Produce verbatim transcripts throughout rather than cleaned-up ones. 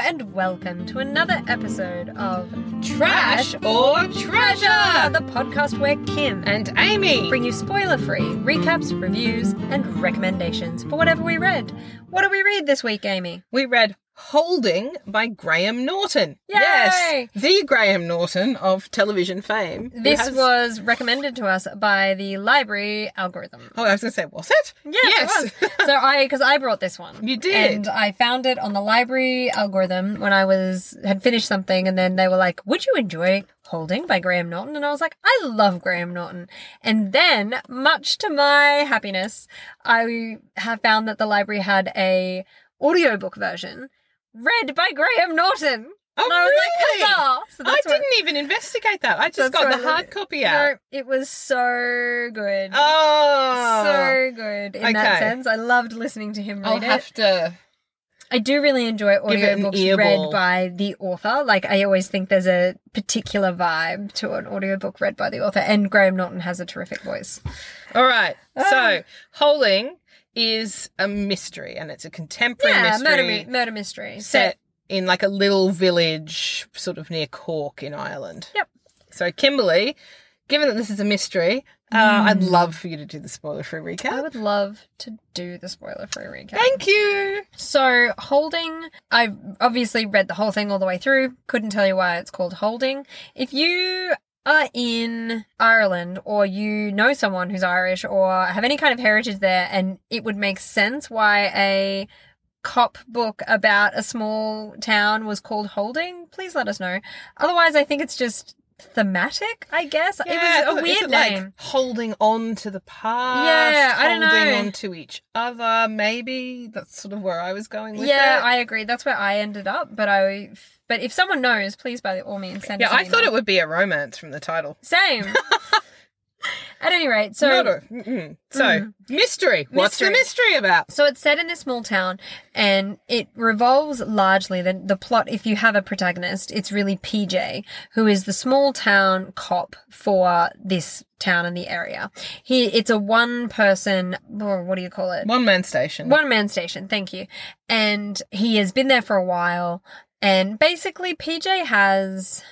and welcome to another episode of Trash or Treasure, the podcast where Kim and Amy bring you spoiler-free recaps, reviews, and recommendations for whatever we read. What did we read this week, Amy? We read Holding by Graham Norton. Yay! Yes, the Graham Norton of television fame. This has... was recommended to us by the library algorithm. Oh, I was going to say, was it? Yes, yes. it was. So I, because I brought this one. You did. And I found it on the library algorithm when I was, had finished something, and then they were like, would you enjoy Holding by Graham Norton? And I was like, I love Graham Norton. And then, much to my happiness, I have found that the library had a audiobook version read by Graham Norton. Oh, and I was really? like, huzzah! So I that's what- didn't even investigate that. I just that's got what the I- hard copy out. No, it was so good. Oh. So good in that Okay. sense. I loved listening to him read I'll it. have to... I do really enjoy Give it an audiobooks read earball. by the author. Like, I always think there's a particular vibe to an audiobook read by the author, and Graham Norton has a terrific voice. All right. Ah. So, Holding is a mystery, and it's a contemporary Yeah, mystery murder, mi- murder mystery. set in like a little village sort of near Cork in Ireland. Yep. So, Kimberly, given that this is a mystery, uh, I'd love for you to do the spoiler-free I recap. would love to do the spoiler-free recap. Thank you. So, Holding, I've obviously read the whole thing all the way through. Couldn't tell you why it's called Holding. If you are in Ireland, or you know someone who's Irish, or have any kind of heritage there, and it would make sense why a cop book about a small town was called Holding, please let us know. Otherwise, I think it's just thematic, I guess. Yeah, it I was a thought- is weird it like name. holding on to the past. Yeah, I don't holding know. on to each other, maybe. That's sort of where I was going with Yeah, it. I agree. That's where I ended up. But I, but if someone knows, please by all means send Yeah, us an I thought email. it would be a romance from the title. Same. At any rate, so Not a, mm-mm. So, Mm. mystery. What's the Mystery. mystery about? so it's set in a small town, and it revolves largely the the plot. If you have a protagonist, it's really P J, who is the small town cop for this town and the area. He it's a one person, or what do you call it? One man station. One man station, thank you. And he has been there for a while, and basically P J has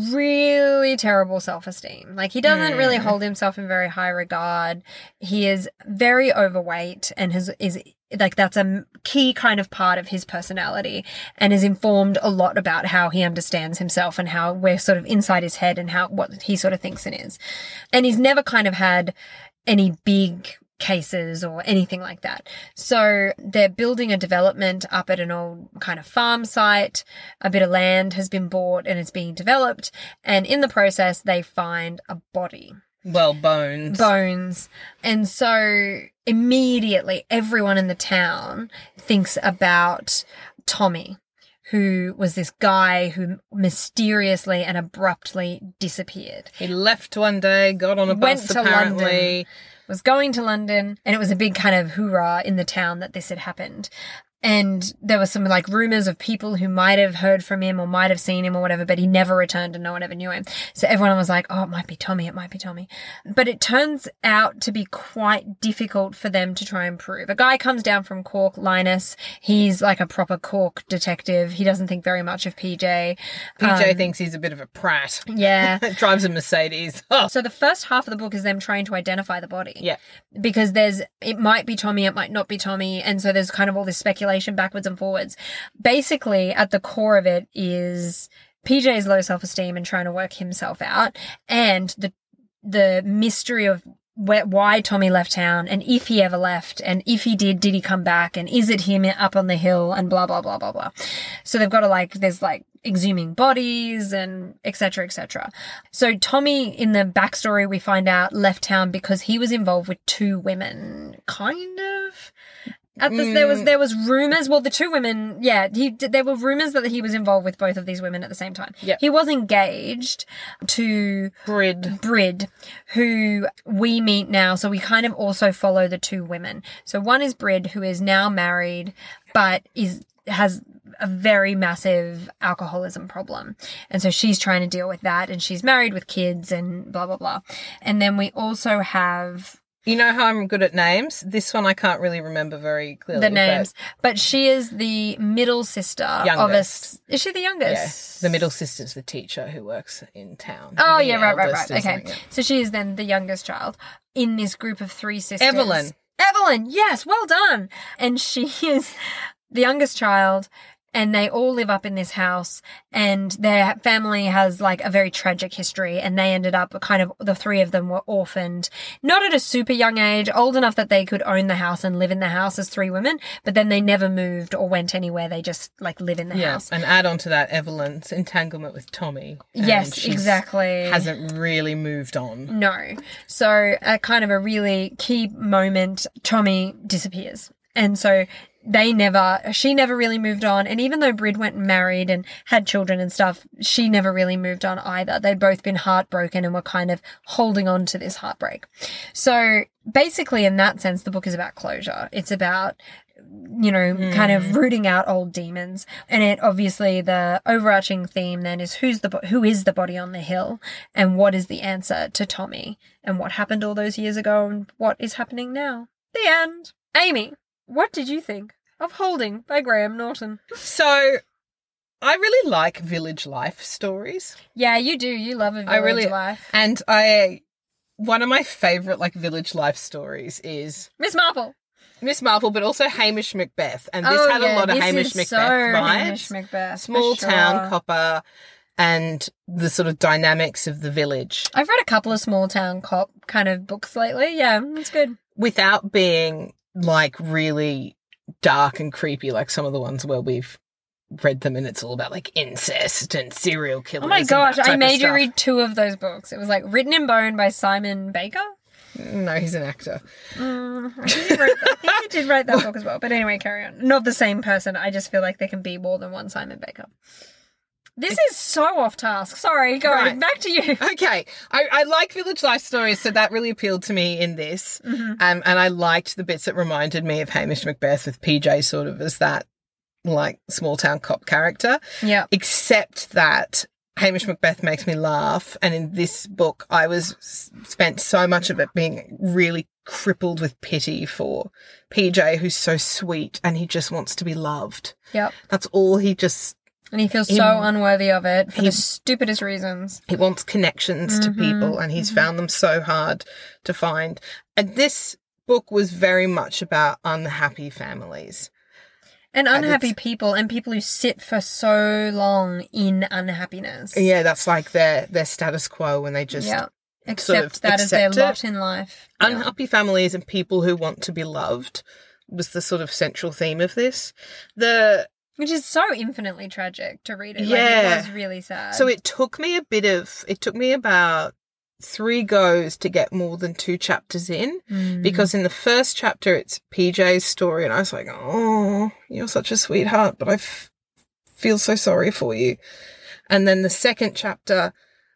really terrible self-esteem. Like, he doesn't Hmm. really hold himself in very high regard. He is very overweight, and has is like that's a key kind of part of his personality, and is informed a lot about how he understands himself and how we're sort of inside his head and how what he sort of thinks it is. And he's never kind of had any big cases or anything like that. So they're building a development up at an old kind of farm site. A bit of land has been bought and it's being developed. And in the process, they find a body. Well, bones. Bones. And so immediately everyone in the town thinks about Tommy, who was this guy who mysteriously and abruptly disappeared. He left one day, got on a Went bus to apparently. London. Was going to London, and it was a big kind of hoorah in the town that this had happened. And there were some like rumors of people who might have heard from him or might have seen him or whatever, but he never returned and no one ever knew him. So everyone was like, oh, it might be Tommy, it might be Tommy. But it turns out to be quite difficult for them to try and prove. A guy comes down from Cork, Linus. He's like a proper Cork detective. He doesn't think very much of P J. P J Um, thinks he's a bit of a prat. Yeah. Drives a Mercedes. Oh. So the first half of the book is them trying to identify the body. Yeah. Because there's, it might be Tommy, it might not be Tommy. And so there's kind of all this speculation backwards and forwards. Basically, at the core of it is P J's low self-esteem and trying to work himself out, and the the mystery of where, why Tommy left town, and if he ever left, and if he did, did he come back, and is it him up on the hill, and blah, blah, blah, blah, blah. So they've got to like, there's like exhuming bodies and et cetera, et cetera. So Tommy, in the backstory, we find out left town because he was involved with two women, kind of. At this, there was there was rumors. Well, the two women, yeah, he there were rumors that he was involved with both of these women at the same time. Yep. He was engaged to Brid. Brid, who we meet now. So we kind of also follow the two women. So one is Brid, who is now married, but is has a very massive alcoholism problem. And so she's trying to deal with that, and she's married with kids and blah, blah, blah. And then we also have You know how I'm good at names? This one I can't really remember very clearly. The names. But, but she is the middle sister of a... Youngest. Is she the youngest? Yeah, the middle sister's the teacher who works in town. Oh, And yeah, the right, right, eldest right. is Okay. like, yeah. So she is then the youngest child in this group of three sisters. Evelyn. Evelyn, yes, well done. And she is the youngest child, and they all live up in this house, and their family has like a very tragic history, and they ended up kind of, the three of them were orphaned, not at a super young age, old enough that they could own the house and live in the house as three women, but then they never moved or went anywhere. They just like live in the Yeah, house. and add on to that Evelyn's entanglement with Tommy. and Yes, she's- exactly. Hasn't really moved on. No. So at kind of a really key moment, Tommy disappears. And so they never, she never really moved on. And even though Brid went and married and had children and stuff, she never really moved on either. They'd both been heartbroken and were kind of holding on to this heartbreak. So basically in that sense, the book is about closure. It's about, you know, mm. kind of rooting out old demons. And it obviously, the overarching theme then is who's the, who is the body on the hill, and what is the answer to Tommy, and what happened all those years ago and what is happening now. The end. Amy, what did you think of Holding by Graham Norton? So, I really like village life stories. Yeah, you do. You love a village I really, life. And I, one of my favourite like village life stories is Miss Marple. Miss Marple, but also Hamish Macbeth. And this oh, had yeah, a lot of this Hamish is Macbeth so vibes. Hamish Macbeth, Small for sure. town copper and the sort of dynamics of the village. I've read a couple of small town cop kind of books lately. Yeah, it's good. Without being like really dark and creepy like some of the ones where we've read them and it's all about like incest and serial killers. Oh my gosh, I made you stuff. read two of those books. It was like Written in Bone by Simon Baker. No, he's an actor. Mm, I, think you wrote, I think you did write that book as well. But anyway, carry on. Not the same person. I just feel like there can be more than one Simon Baker. This it's, is so off task. Sorry, go right. on. Back to you. Okay. I, I like village life stories, so that really appealed to me in this. Mm-hmm. Um, and I liked the bits that reminded me of Hamish Macbeth with P J sort of as that, like, small town cop character. Yeah. Except that Hamish Macbeth makes me laugh. And in this book, I was spent so much of it being really crippled with pity for P J, who's so sweet and he just wants to be loved. Yep. That's all he just... And he feels he, so unworthy of it for he, the stupidest reasons. He wants connections mm-hmm, to people and he's mm-hmm. found them so hard to find. And this book was very much about unhappy families. And unhappy and people and people who sit for so long in unhappiness. Yeah, that's like their, their status quo when they just yeah. accept sort of that accept as their it. lot in life. Unhappy yeah. families and people who want to be loved was the sort of central theme of this. The... Which is so infinitely tragic to read it. Yeah. Like, it was really sad. So it took me a bit of, it took me about three goes to get more than two chapters in mm. because in the first chapter it's P J's story and I was like, oh, you're such a sweetheart, but I f- feel so sorry for you. And then the second chapter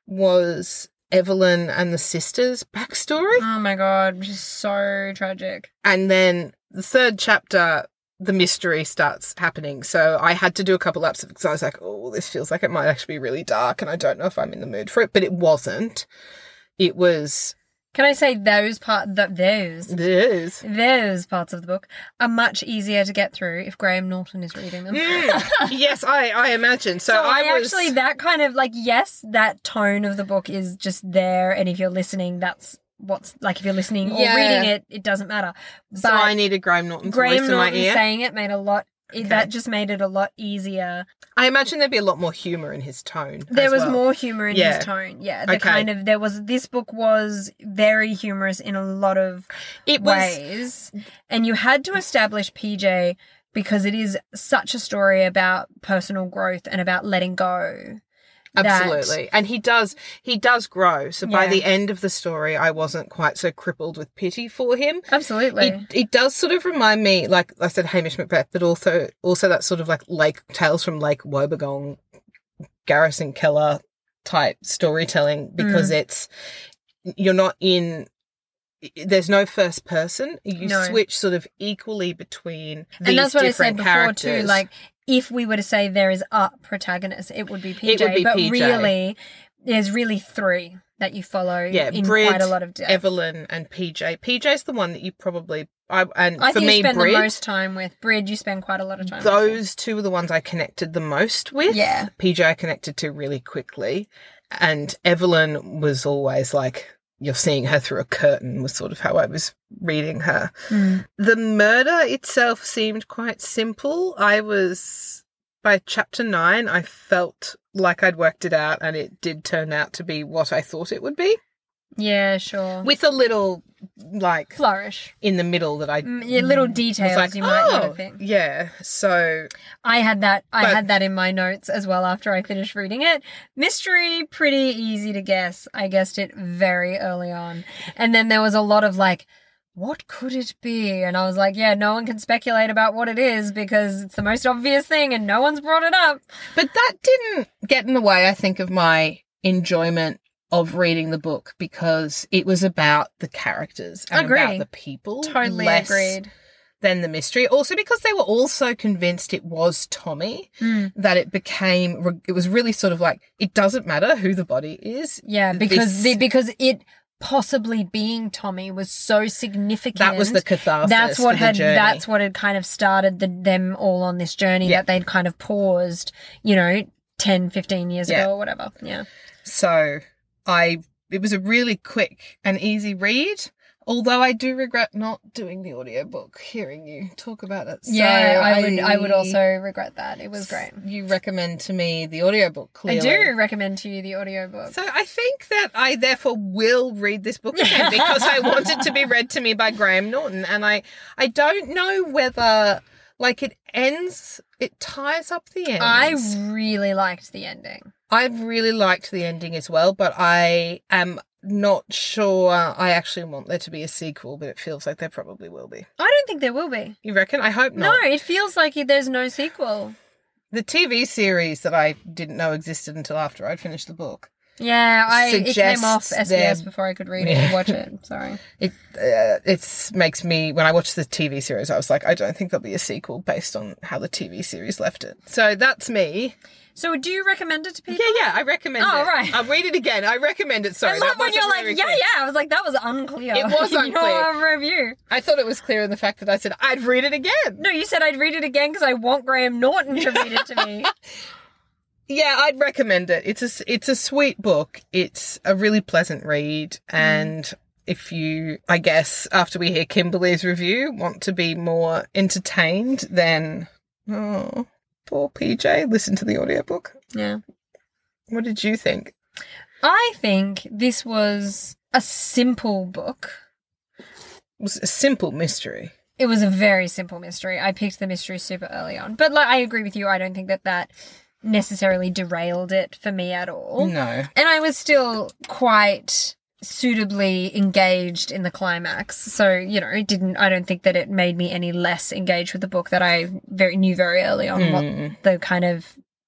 was Evelyn and the sisters' backstory. Oh my God, which is so tragic. And then the third chapter, the mystery starts happening. So I had to do a couple laps because I was like, oh, this feels like it might actually be really dark and I don't know if I'm in the mood for it. But it wasn't. It was... Can I say those part th- those those those parts of the book are much easier to get through if Graham Norton is reading them. Mm, yes, I, I imagine. So, so I, I was... actually that kind of like yes, that tone of the book is just there, and if you're listening, that's what's like if you're listening or yeah. reading it, it doesn't matter. But so I needed Graham Norton's Graham voice Norton in my ear. saying it made a lot. Okay. That just made it a lot easier. I imagine there'd be a lot more humour in his tone. There as was well. more humour in yeah. his tone. Yeah, the okay. kind of there was. This book was very humorous in a lot of it was, ways, and you had to establish P J because it is such a story about personal growth and about letting go. Absolutely. That, and he does he does grow. So by yeah. the end of the story I wasn't quite so crippled with pity for him. Absolutely. It, it does sort of remind me, like I said, Hamish Macbeth, but also also that sort of like Lake Tales from Lake Wobegon, Garrison Keller type storytelling because mm. it's you're not in there's no first person. You no. switch sort of equally between these and that's what different I said before characters. too. Like if we were to say there is a protagonist, it would be P J. It would be but P J. really, there's really three that you follow Yeah, in Brid, quite a lot of depth. Evelyn, and P J. P J's the one that you probably, I and I for think me, you spend Brid, the most time with. Brid, you spend quite a lot of time with. those two are the ones I connected the most with. Yeah. P J I connected to really quickly, and Evelyn was always like, you're seeing her through a curtain was sort of how I was reading her. Mm. The murder itself seemed quite simple. I was, by chapter nine, I felt like I'd worked it out, and it did turn out to be what I thought it would be. Yeah, sure. With a little, like, flourish. in the middle that I... Mm, yeah, little was details like, you might want oh, to think. yeah, so... I had that I But- had that in my notes as well after I finished reading it. Mystery, pretty easy to guess. I guessed it very early on. And then there was a lot of like, what could it be? And I was like, yeah, no one can speculate about what it is because it's the most obvious thing and no one's brought it up. But that didn't get in the way, I think, of my enjoyment of reading the book because it was about the characters and Agree. about the people. Totally less agreed. than the mystery. Also because they were all so convinced it was Tommy Mm. that it became, it was really sort of like, it doesn't matter who the body is. Yeah, because This- the, because it possibly being Tommy was so significant. That was the catharsis That's what for the had journey. that's what had kind of started the, them all on this journey Yeah. that they'd kind of paused, you know, ten, fifteen years Yeah. ago or whatever. Yeah. So I, it was a really quick and easy read. Although I do regret not doing the audiobook, hearing you talk about it. So Yeah, I would I would also regret that. It was great. You recommend to me the audiobook, clearly. I do recommend to you the audiobook. So I think that I therefore will read this book again because I want it to be read to me by Graham Norton. And I, I don't know whether, like, it ends, it ties up the end. I really liked the ending. I really liked the ending as well, but I am not sure I actually want there to be a sequel, but it feels like there probably will be. I don't think there will be. You reckon? I hope No, not. it feels like there's no sequel. The T V series that I didn't know existed until after I'd finished the book. Yeah, I it came off Suggests S B S there- before I could read it Yeah. and watch it. Sorry. It uh, it's makes me, when I watched the T V series, I was like, I don't think there'll be a sequel based on how the T V series left it. So that's me. So do you recommend it to people? Yeah, yeah, I recommend Oh, it. right. I'll read it again. I recommend it. Sorry, I that love when wasn't you're like, very yeah, clear. yeah. I was like, that was unclear. It was in unclear. your review. I thought it was clear in the fact that I said I'd read it again. No, you said I'd read it again because I want Graham Norton to read it to me. Yeah, I'd recommend it. It's a, it's a sweet book. It's a really pleasant read. And if you, I guess, after we hear Kimberly's review, want to be more entertained, then, oh, poor P J, listen to the audiobook. Yeah. What did you think? I think this was a simple book. It was a simple mystery. It was a very simple mystery. I picked the mystery super early on. But like, I agree with you. I don't think that that necessarily derailed it for me at all. No. And I was still quite suitably engaged in the climax. So, you know, it didn't, I don't think that it made me any less engaged with the book that I very knew very early on Mm. what the kind of,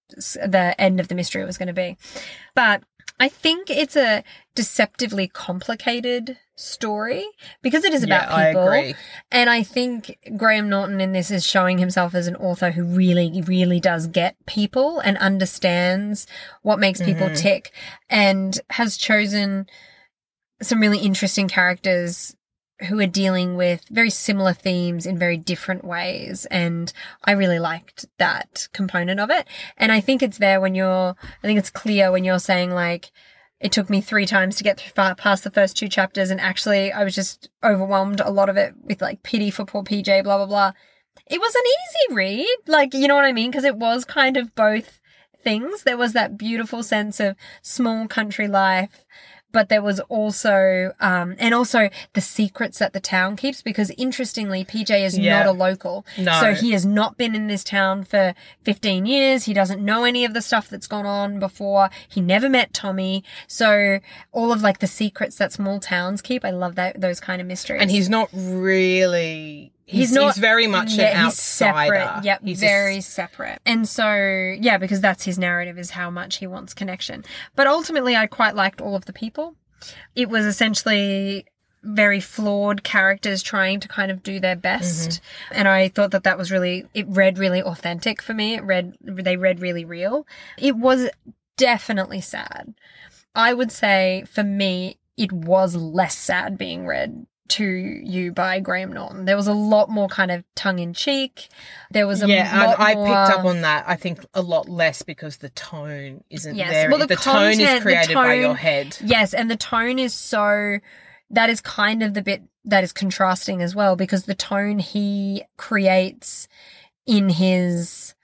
the end of the mystery was going to be. But I think it's a deceptively complicated story because it is about Yeah, I people. agree. And I think Graham Norton in this is showing himself as an author who really, really does get people and understands what makes people Mhm. tick and has chosen some really interesting characters who are dealing with very similar themes in very different ways. And I really liked that component of it. And I think it's there when you're, I think it's clear when you're saying like, it took me three times to get through far past the first two chapters. And actually I was just overwhelmed a lot of it with like pity for poor P J, blah, blah, blah. It was an easy read. Like, you know what I mean? Because it was kind of both things. There was that beautiful sense of small country life, but there was also, um, and also the secrets that the town keeps, because interestingly, P J is Yeah. not a local. No. So he has not been in this town for fifteen years. He doesn't know any of the stuff that's gone on before. He never met Tommy. So all of like the secrets that small towns keep, I love that, those kind of mysteries. And he's not really... He's, He's not- he's very much yeah, an he's outsider. separate. Yep, He's very just- separate. And so, yeah, because that's his narrative, is how much he wants connection. But ultimately, I quite liked all of the people. It was essentially very flawed characters trying to kind of do their best. Mm-hmm. And I thought that that was really, it read really authentic for me. It read, they read really real. It was definitely sad. I would say for me, it was less sad being read to you by Graham Norton. There was a lot more kind of tongue-in-cheek. There was a yeah, lot I, I more... picked up on that. I think a lot less because the tone isn't Yes. there. Well, the the tone content- is created the by tone- your head. Yes, and the tone is so... That is kind of the bit that is contrasting as well, because the tone he creates in his...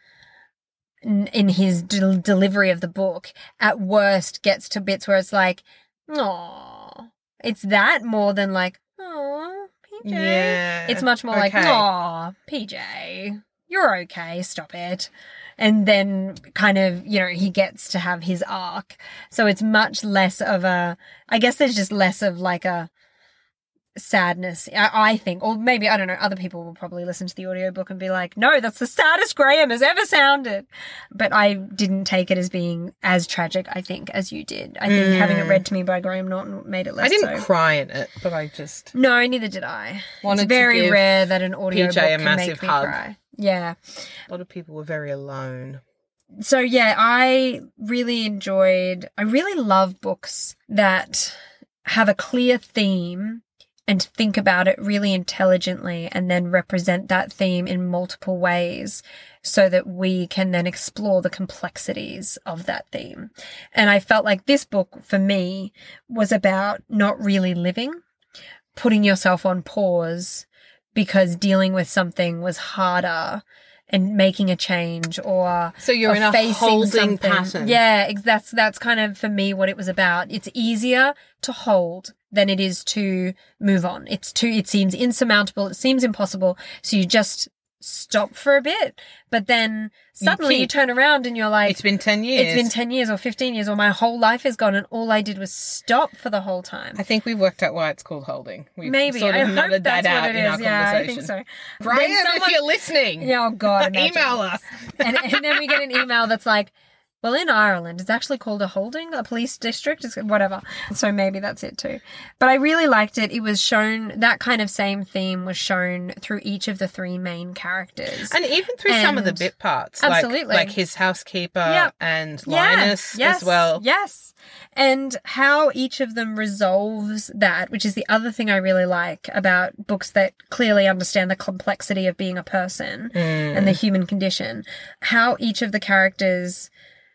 in his del- delivery of the book, at worst gets to bits where it's like, "Aw." It's that more than like, "Aw, P J." Yeah. It's much more like, Okay. "Aw, P J, you're okay, stop it." And then kind of, you know, he gets to have his arc. So it's much less of a, I guess there's just less of like a sadness, I, I think. Or maybe, I don't know, other people will probably listen to the audiobook and be like, no, that's the saddest Graham has ever sounded. But I didn't take it as being as tragic, I think, as you did. I think Mm. having it read to me by Graham Norton made it less I didn't so. cry in it, but I just No, neither did I. wanted It's very to give rare that an audiobook P J a can massive make me hug. cry. Yeah. A lot of people were very alone. So yeah, I really enjoyed, I really love books that have a clear theme and think about it really intelligently and then represent that theme in multiple ways so that we can then explore the complexities of that theme. And I felt like this book for me was about not really living, putting yourself on pause because dealing with something was harder and making a change or So you're or in a facing holding something. pattern. Yeah, ex- that's that's kind of for me what it was about. It's easier to hold than it is to move on. It's too it seems insurmountable, it seems impossible, so you just stop for a bit, but then suddenly you, keep- turn around and you're like, It's been ten years. it's been ten years or fifteen years or my whole life is gone and all I did was stop for the whole time. I think we've worked out why it's called holding. We've Maybe. sort I of hope nutted that's that out what it in our is. Yeah, I conversation. think so. Brian, Then someone- if you're listening, Yeah, oh God, imagine. email us. and, and then we get an email that's like, well, in Ireland, it's actually called a holding, a police district, it's whatever. So maybe that's it too. But I really liked it. It was shown, that kind of same theme was shown through each of the three main characters. And even through some of the And- bit parts. Absolutely. Like, like his housekeeper Yep. and Yeah, Linus yes, as well. Yes. And how each of them resolves that, which is the other thing I really like about books that clearly understand the complexity of being a person Mm. and the human condition, how each of the characters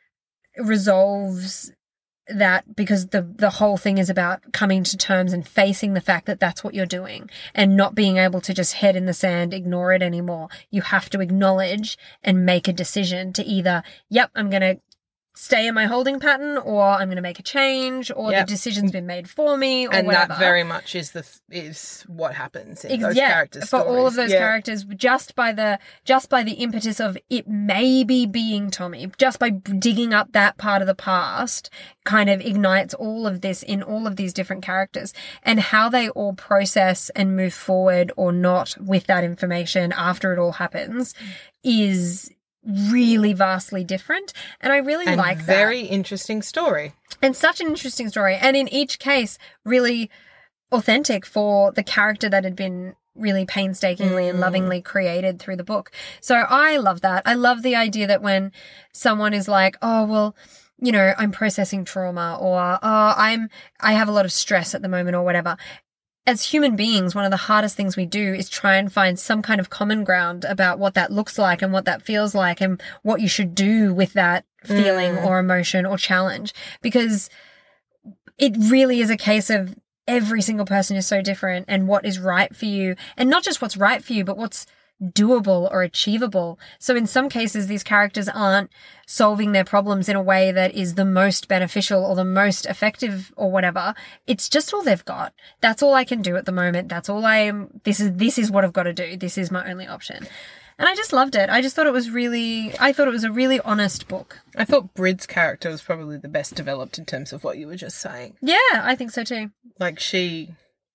resolves that, because the the whole thing is about coming to terms and facing the fact that that's what you're doing and not being able to just head in the sand, ignore it anymore. You have to acknowledge and make a decision to either, yep, I'm going to stay in my holding pattern, or I'm going to make a change, or Yep. the decision's been made for me, or And whatever. that very much is the is what happens in Ex- those yeah, characters' for all of stories. those Yeah. characters, just by the just by the impetus of it maybe being Tommy, just by digging up that part of the past, kind of ignites all of this in all of these different characters, and how they all process and move forward or not with that information after it all happens is really vastly different. And I really And like that. very interesting story. And such an interesting story. And in each case, really authentic for the character that had been really painstakingly and Mm. lovingly created through the book. So I love that. I love the idea that when someone is like, oh, well, you know, I'm processing trauma, or, oh, I'm, I have a lot of stress at the moment, or whatever. As human beings, one of the hardest things we do is try and find some kind of common ground about what that looks like and what that feels like and what you should do with that feeling Mm. or emotion or challenge, because it really is a case of every single person is so different and what is right for you, and not just what's right for you, but what's doable or achievable. So in some cases, these characters aren't solving their problems in a way that is the most beneficial or the most effective or whatever. It's just all they've got. That's all I can do at the moment. That's all I am. This is, this is what I've got to do. This is my only option. And I just loved it. I just thought it was really, I thought it was a really honest book. I thought Brid's character was probably the best developed in terms of what you were just saying. Yeah, I think so too. Like, she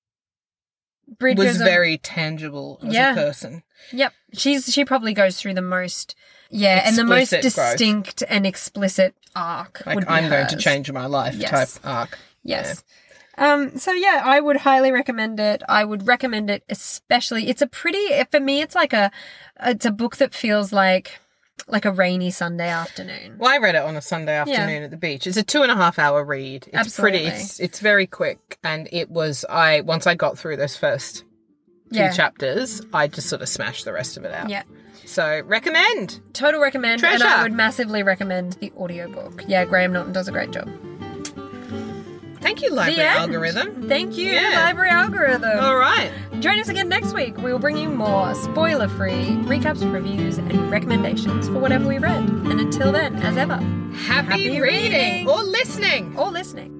Brid was goes on- very tangible as Yeah. a person. Yep. She's she probably goes through the most yeah, and the most Explicit growth. distinct and explicit arc. Like, would be I'm going to hers. change my life Yes. type arc. Yes. Um so yeah, I would highly recommend it. I would recommend it especially. It's a pretty for me it's like a it's a book that feels like like a rainy Sunday afternoon. Well, I read it on a Sunday afternoon Yeah. at the beach. It's a two and a half hour read. It's Absolutely. pretty. It's, it's very quick, and it was. I once I got through those first few Yeah. chapters, I just sort of smashed the rest of it out. Yeah. So recommend. Total recommend. And Treasure. I would massively recommend the audiobook. Yeah, Graham Norton does a great job. Thank you, The Library end. Algorithm. Thank you, Yeah. Library Algorithm. All right. Join us again next week. We will bring you more spoiler-free recaps, reviews, and recommendations for whatever we read. And until then, as ever, Happy, Happy reading. reading. or listening. or listening.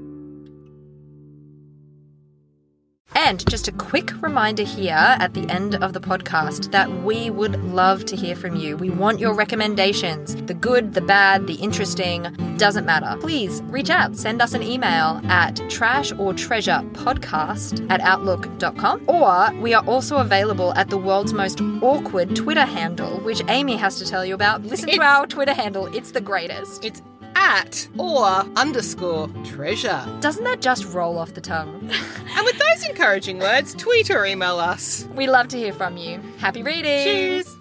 And just a quick reminder here at the end of the podcast that we would love to hear from you. We want your recommendations. The good, the bad, the interesting, doesn't matter. Please reach out. Send us an email at trashortreasurepodcast at outlook dot com. Or we are also available at the world's most awkward Twitter handle, which Amy has to tell you about. Listen to It's- our Twitter handle. It's the greatest. It's at or underscore treasure. Doesn't that just roll off the tongue? And with those encouraging words, tweet or email us. We love to hear from you. Happy reading! Cheers.